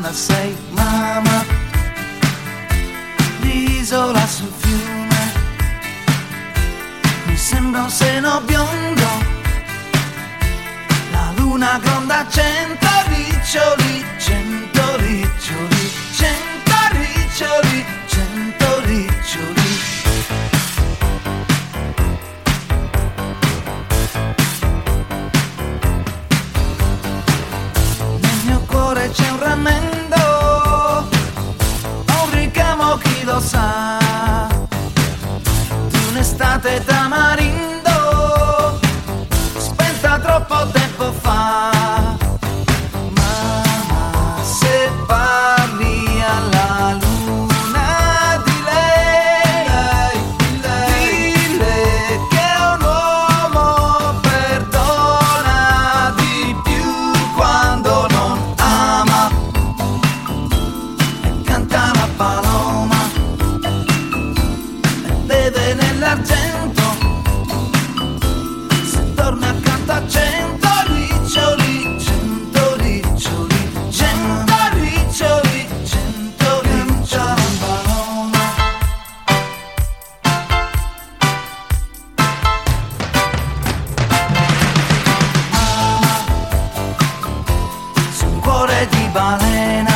cosa sei, mamma, l'isola sul fiume, mi sembra un seno biondo, la luna gronda 100 riccioli, 100 riccioli, 100 riccioli, 100 riccioli. C'è un rammendo, un ricamo chi lo sa, di un'estate tamarindo, spenta troppo tempo fa. Mamma, se parli alla luna di lei, dille che un uomo perdona di più quando non nell'argento, se torna accanto a 100 riccioli, 100 riccioli, 100 riccioli, 100 riccioli. Su un cuore di balena